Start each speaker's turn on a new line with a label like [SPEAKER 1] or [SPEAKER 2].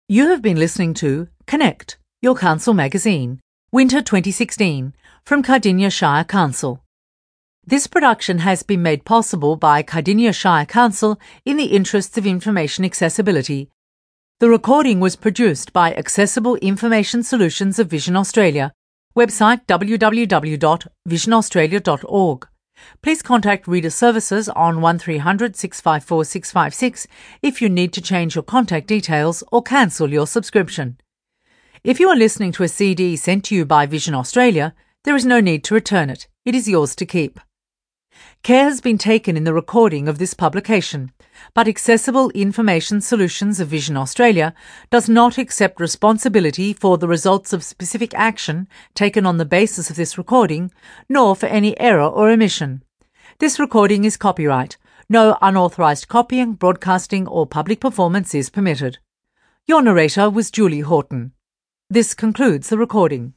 [SPEAKER 1] You have been listening to Connect, your council magazine, Winter 2016, from Cardinia Shire Council. This production has been made possible by Cardinia Shire Council in the interests of information accessibility. The recording was produced by Accessible Information Solutions of Vision Australia, website www.visionaustralia.org. Please contact Reader Services on 1300 654 656 if you need to change your contact details or cancel your subscription. If you are listening to a CD sent to you by Vision Australia, there is no need to return it. It is yours to keep. Care has been taken in the recording of this publication, but Accessible Information Solutions of Vision Australia does not accept responsibility for the results of specific action taken on the basis of this recording, nor for any error or omission. This recording is copyright. No unauthorised copying, broadcasting or public performance is permitted. Your narrator was Julie Horton. This concludes the recording.